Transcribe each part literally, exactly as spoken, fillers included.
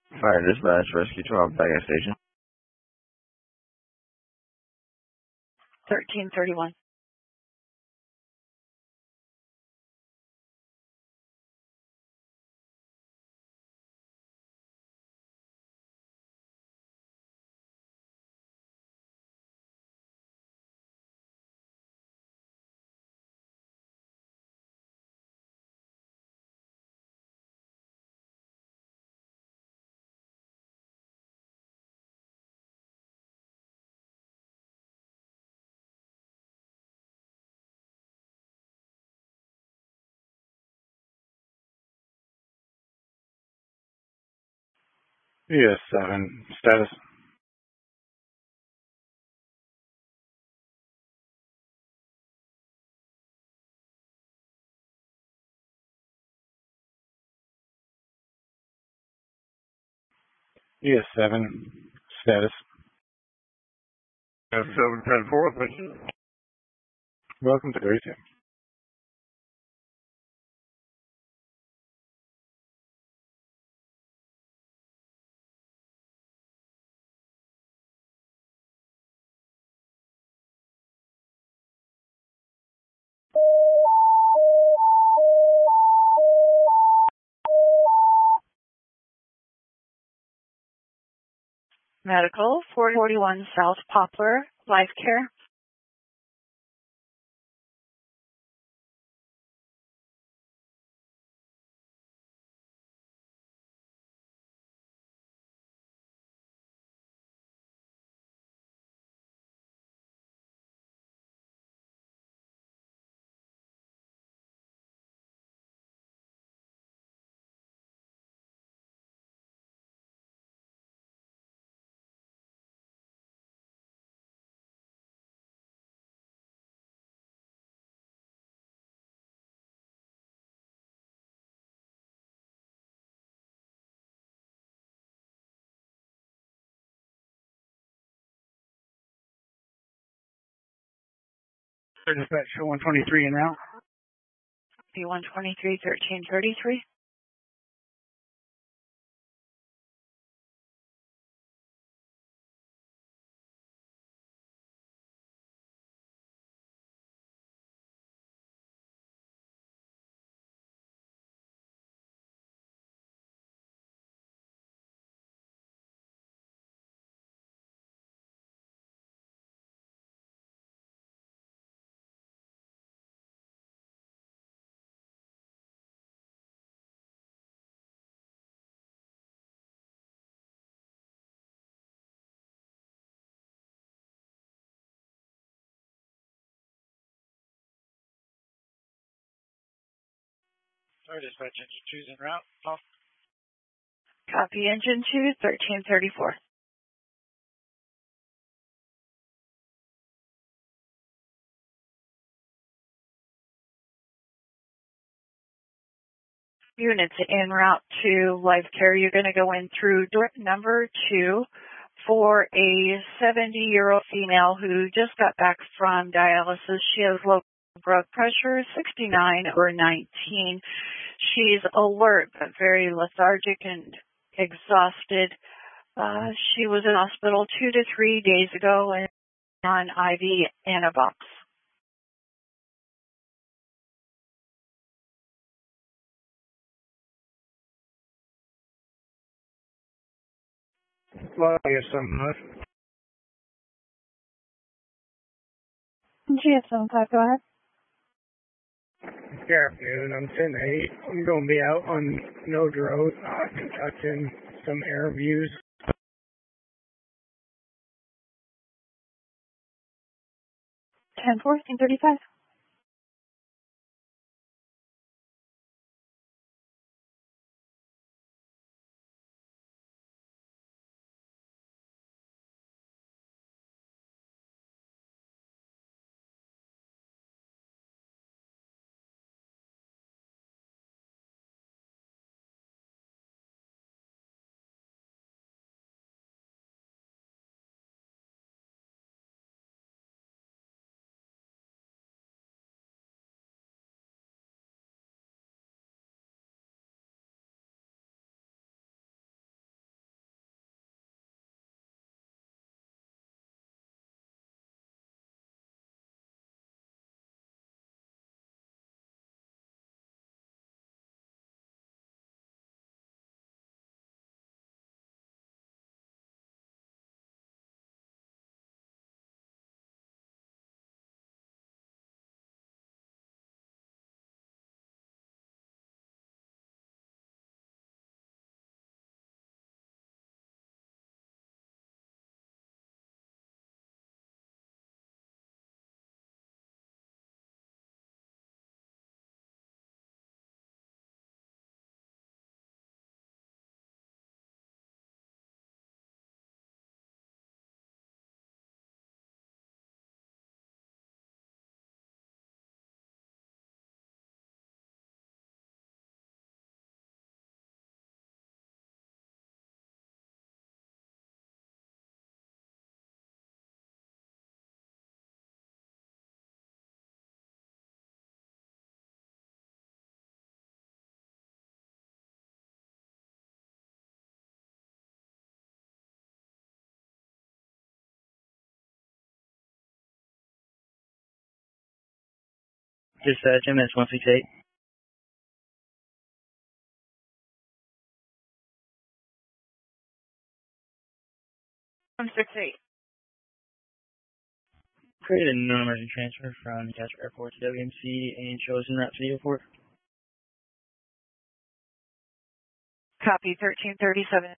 Fire dispatch, rescue twelve, Baggage Station. thirteen thirty-one. E S seven, status. E S seven, status. F seven ten four, attention. Welcome to Greasy. Medical, four forty-one South Poplar, Life Care. Dispatch one twenty-three and out. B one twenty-three thirteen thirty-three. Sorry, dispatch engine two's en route. Off. Copy engine two, thirteen thirty-four. Units en route to Life Care. You're going to go in through door number two for a seventy-year-old female who just got back from dialysis. She has low blood pressure, sixty-nine over nineteen. She's alert but very lethargic and exhausted. Uh, she was in hospital two to three days ago and on I V Anabox. Well, I guess something. G S seven five, go ahead. Good afternoon. I'm ten eight. I'm going to be out on Node Road, uh, conducting some air views. ten fourteen thirty-five. Dispatch, M S one six eight. one six eight. Create a non-emergency transfer from Castro Airport to W M C and show us en route to the airport. Copy, thirteen thirty-seven.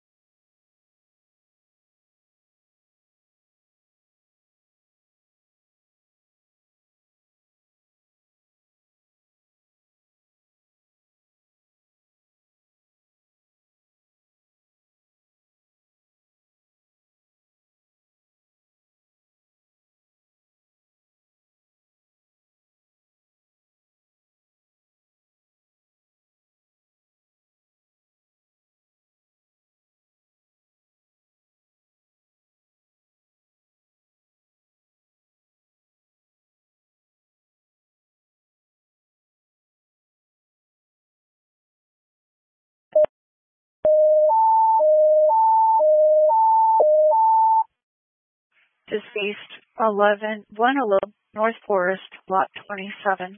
Deceased eleven one eleven North Forest, lot twenty-seven.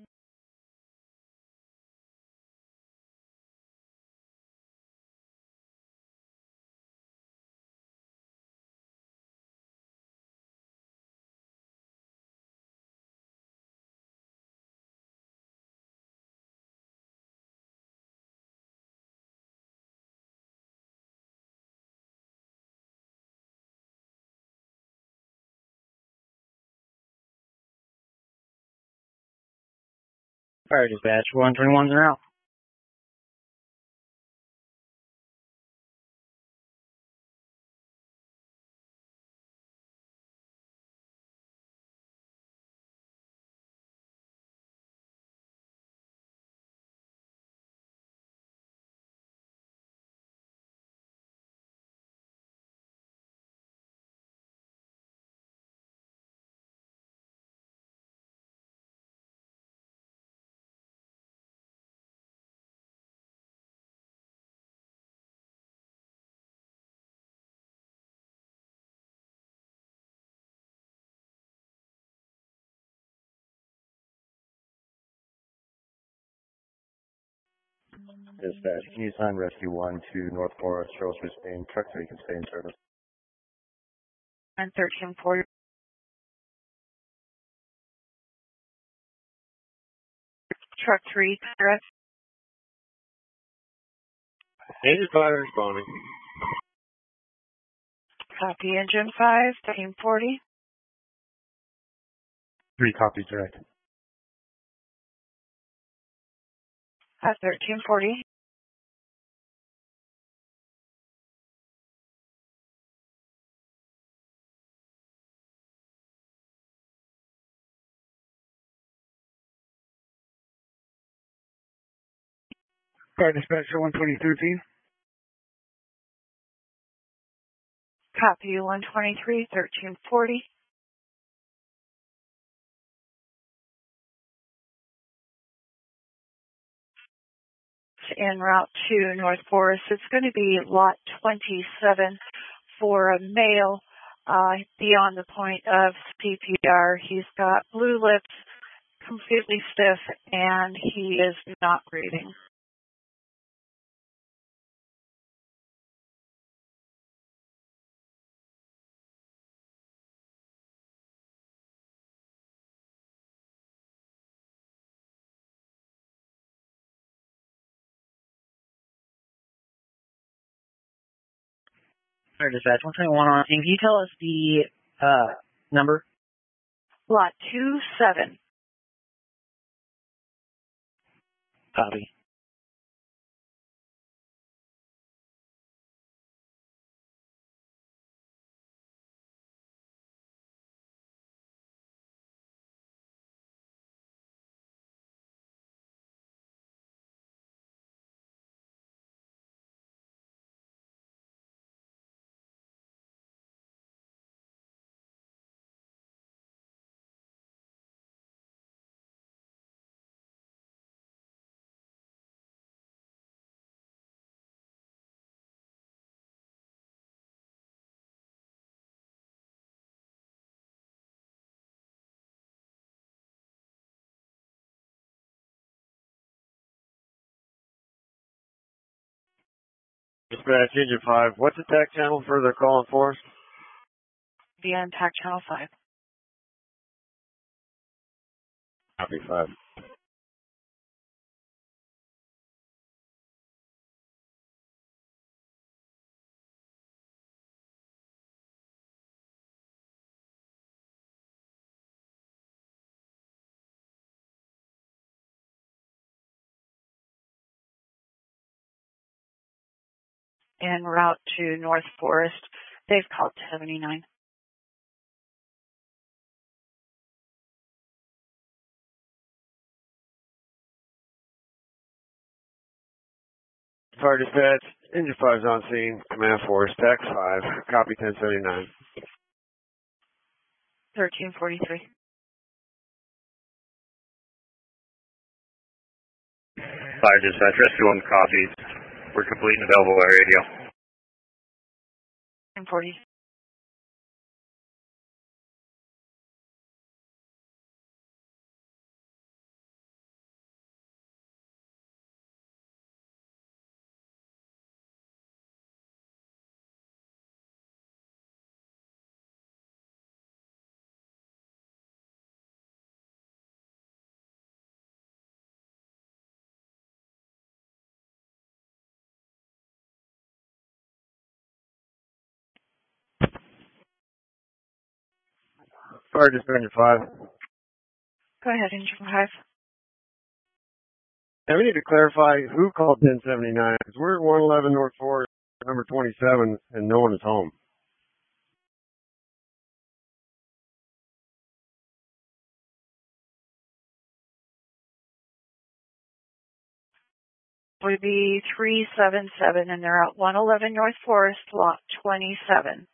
Alright, dispatch, one twenty-one's en route. Dispatch, can you assign Rescue one to North Forest, show us sustained, truck three can stay in service. And thirteen forty. Truck three, correct? Engine five responding. Copy, engine five, thirteen forty. Three copies direct. At thirteen forty. Car dispatcher one twenty thirteen. Copy, one twenty-three, thirteen forty. En route to North Forest. It's going to be lot twenty-seven for a male uh, beyond the point of C P R. He's got blue lips, completely stiff, and he is not breathing. Alright, dispatch, one twenty-one on. And can you tell us the uh, number? Lot two seven. Copy. dispatch, engine five. What's the tack channel for their calling for us? Via impact channel five. Copy five. En route to North Forest. They've called seventy-nine. Fire dispatch, engine five's on scene. Command force, tax five. Copy ten seventy-nine. thirteen forty-three. Fire dispatch, rescue one copies. We're completing available air radio. ten forty. Fire dispatch, engine five. Go ahead, engine five. Yeah, we need to clarify who called ten seventy-nine, because we're at one eleven North Forest, number twenty-seven, and no one is home. Would be three seven seven, and they're at one eleven North Forest, lot twenty-seven.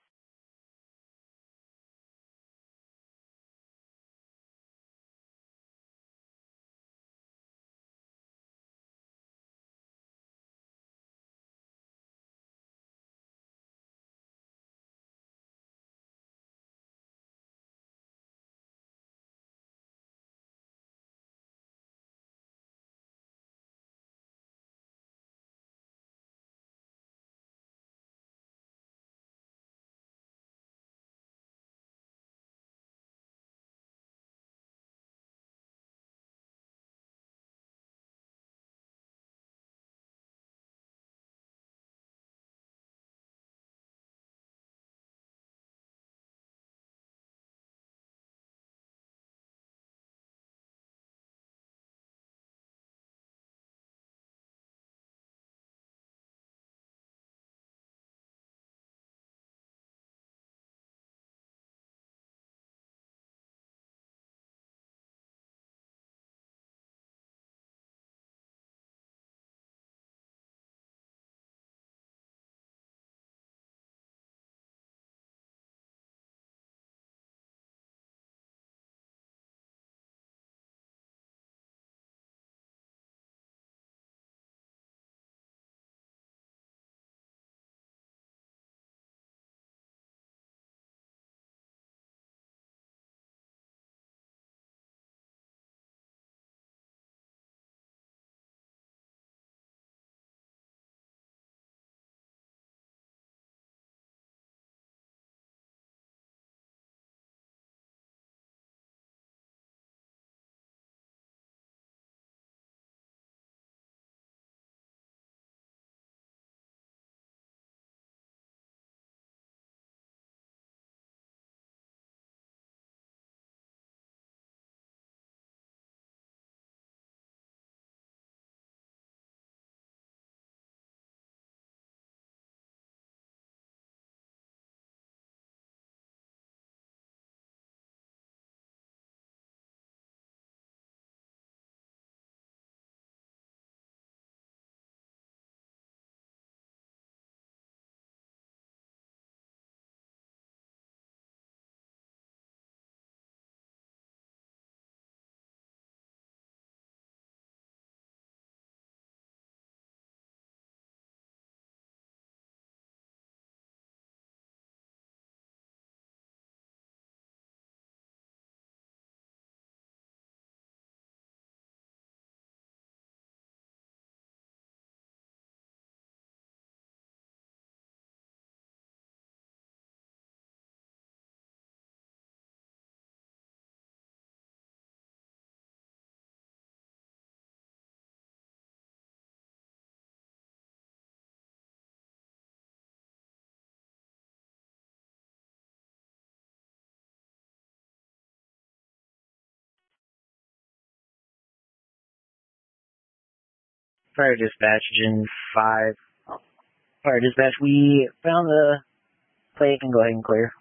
Fire dispatch, Gen five. Fire dispatch, we found the plate and go ahead and clear.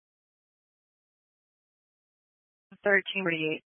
thirteen forty-eight.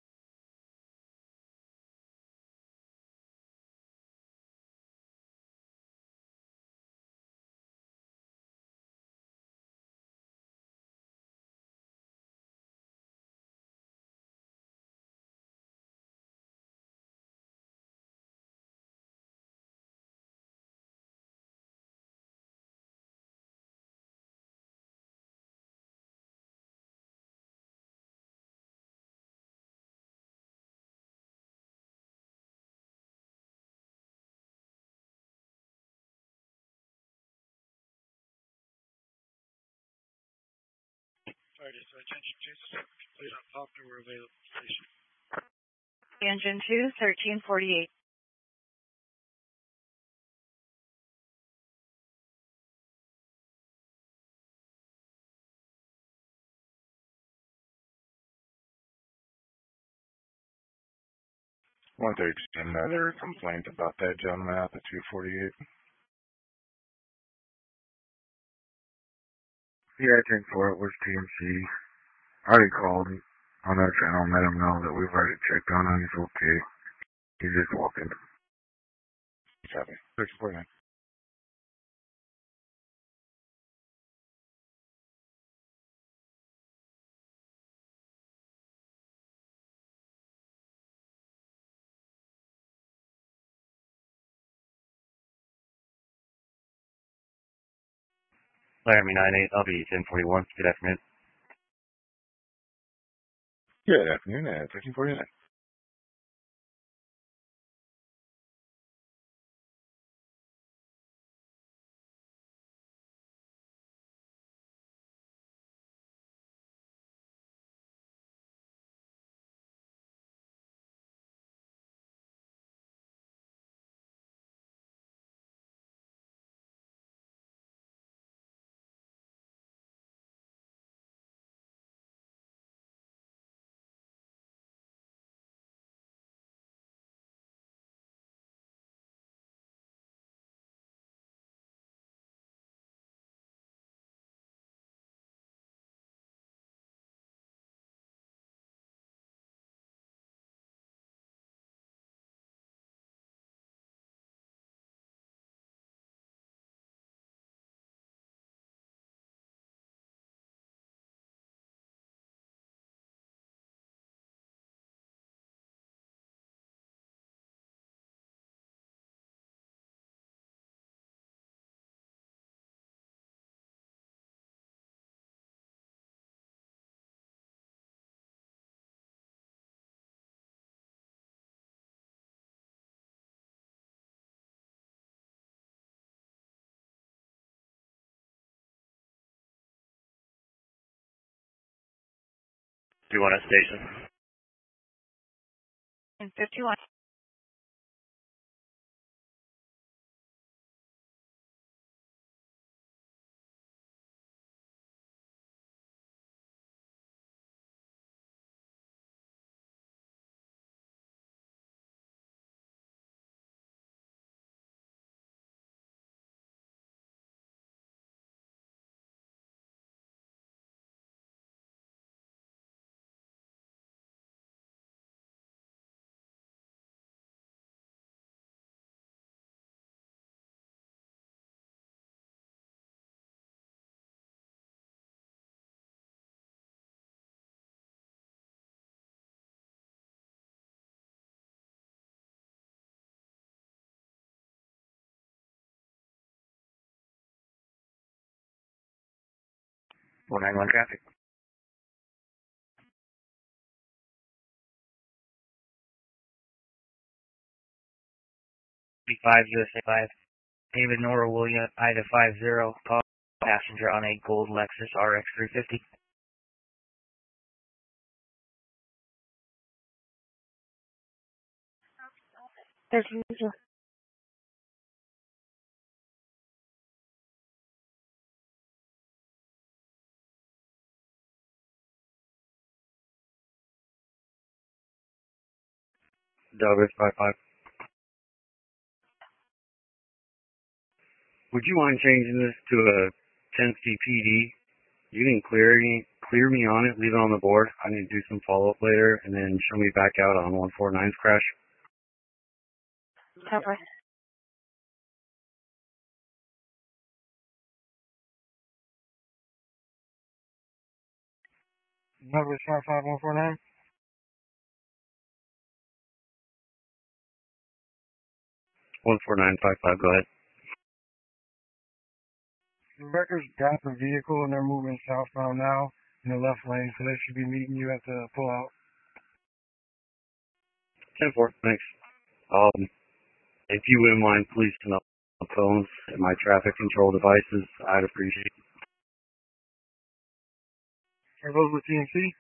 Fire dispatch, engine two, complete on Poplar, we're available station. Engine two, thirteen forty-eight. one thirteen, another complaint about that gentleman at the two forty-eight. Yeah, ten four, it was T M C. I already called him on that channel and let him know that we've already checked on him. He's okay. He's just walking. Copy. thirteen forty-nine. Laramie nine eight, I'll be ten forty-one. Good afternoon. Good afternoon, uh, thirteen forty-nine. two one at station. And fifty-one. one nine one traffic. five U S A five. David Nora William Ida five zero. Call passenger on a gold Lexus R X three fifty. There's Douglas five five. Would you mind changing this to a ten C P D? You can clear me, clear me on it, leave it on the board. I need to do some follow-up later, and then show me back out on one forty-nine's crash. Cover. Number is five five one four nine. one four nine five five, go ahead. The wreckers got the vehicle and they're moving southbound now in the left lane, so they should be meeting you at the pullout. ten four, thanks. Um, if you wouldn't mind, please turn off my phones and my traffic control devices, I'd appreciate it. Are those with T N C?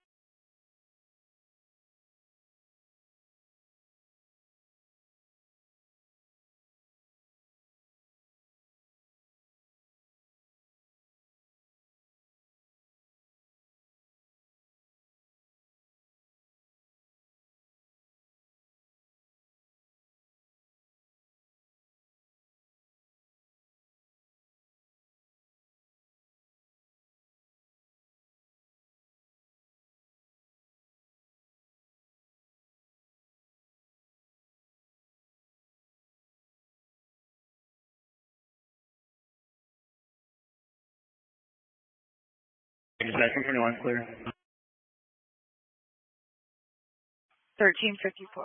Dispatch one twenty-one, clear. thirteen fifty-four.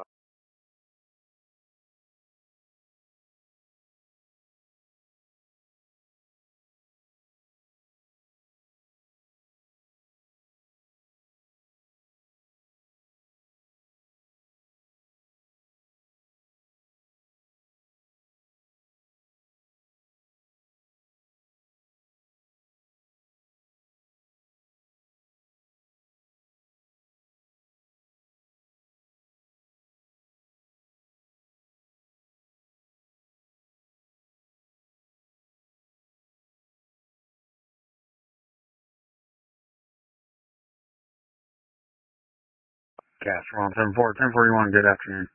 Gas, one seven four, ten forty-one, good afternoon.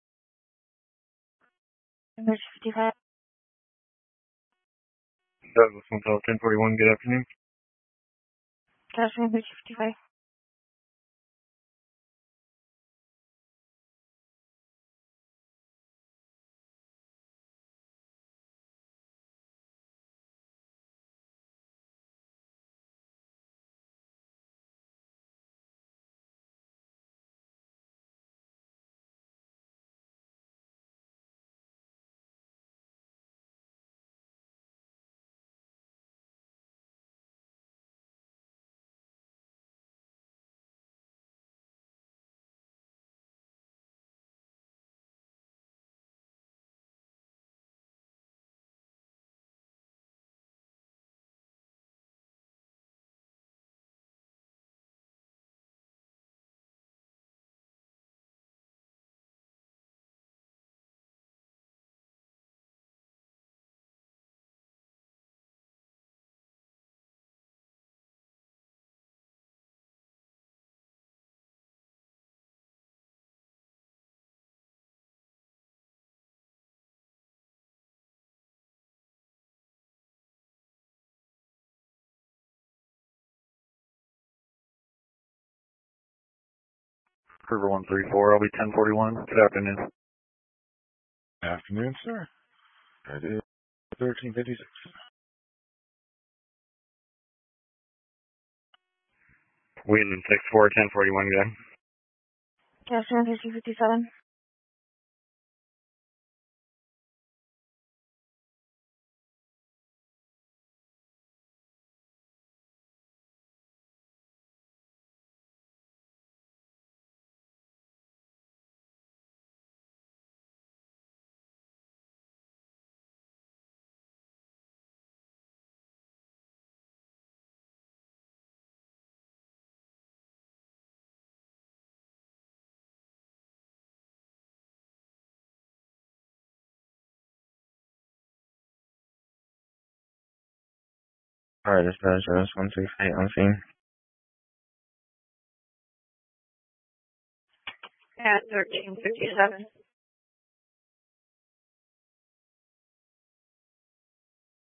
Number fifty-five. Douglas Hotel ten forty-one, good afternoon. Gas number fifty-five. River one three four, I'll be ten forty-one. Good afternoon. Afternoon, sir. It is thirteen fifty-six. Wheeling six four, ten forty-one, good. Gas number fifty-seven. Alright, dispatch, that's one six eight on scene. At thirteen fifty-seven.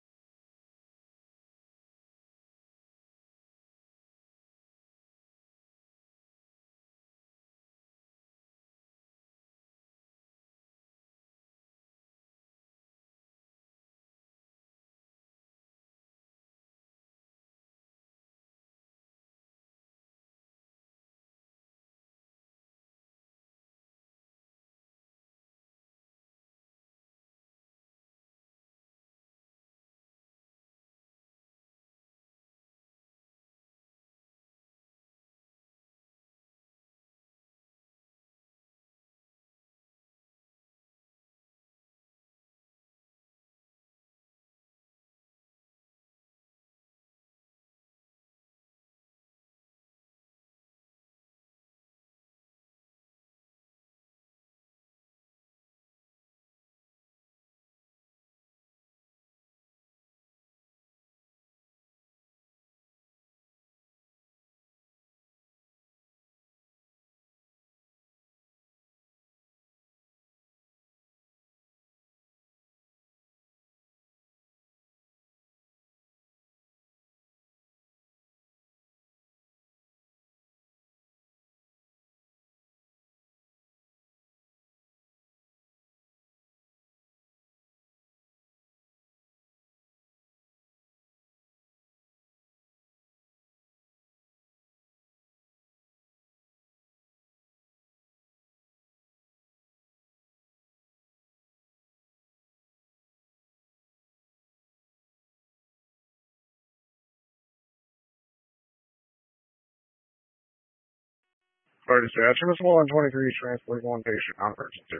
Fire dispatch, M S one twenty-three, transport one patient, non-emergency.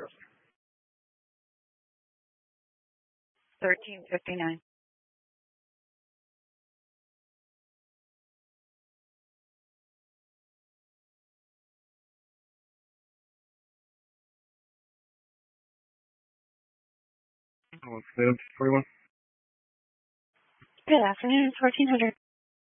thirteen fifty-nine. What's the forty-one? Good afternoon, fourteen hundred.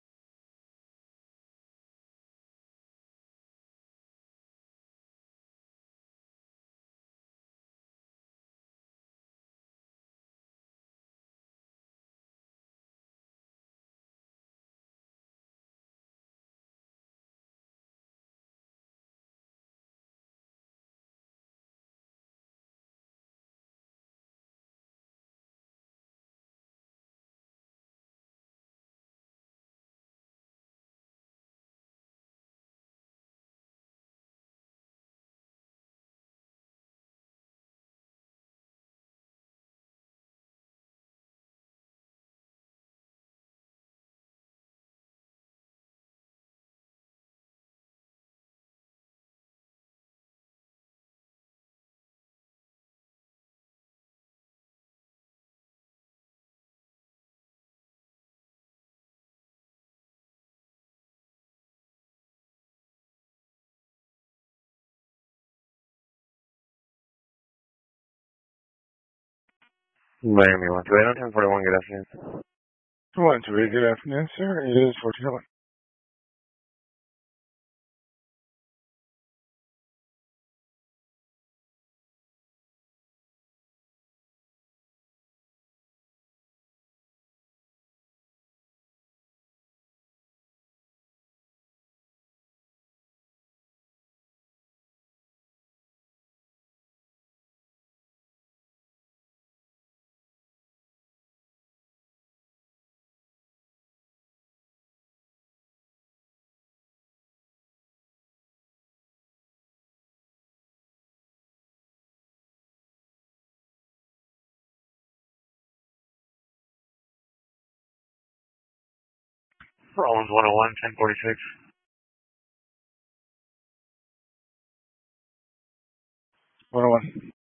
Miami one two eight, ten forty-one, good afternoon. one two eight, good afternoon, sir. It is fourteen hundred. Rollins one oh one, ten forty-six. one oh one.